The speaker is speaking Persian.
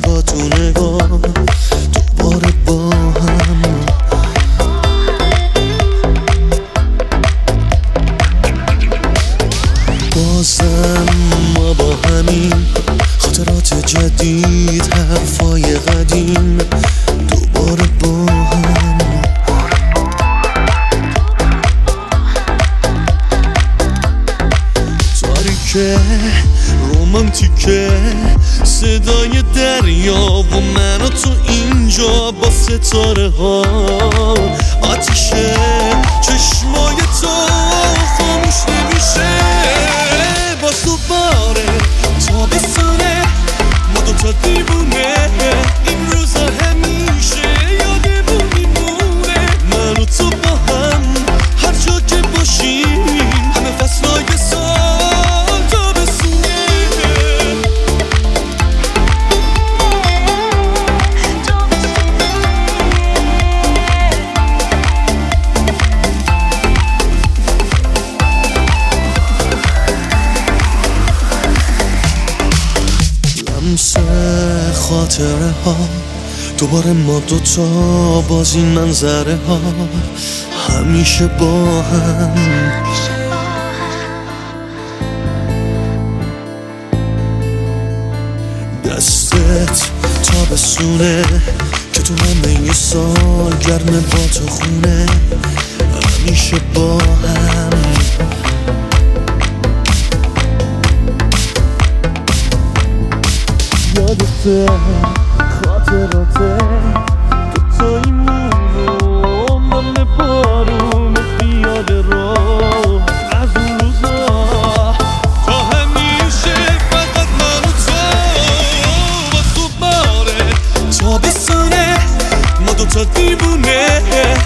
با تو نگاه دوباره با هم. بازم ما با همین خاطرات جدید، حرفای قدیم دوباره با هم. تاریکه رومانتیکه صدای دریا و من و تو اینجا با ستاره ها. آتیشه چشمای تو خاموش نمیشه. باز دوباره تابستونه، ما دوتا دیوونه، این روزا همیشه یادمون میمونه. من و تو با هم هر جا که باشیم، همه فصلای سال تابستونه. لمس خاطره ها دوباره، ما دوتا باز این منظره ها همیشه با هم. دستت تابستونه که تو همه سال گرمه با تو خونه همیشه با هم. یادته خاطراته دوتاییمونو، من بارون پیاده رو از اون روزا تا همیشه فقط من و تو. باز دوباره تابستونه، ما دوتا دیوونه،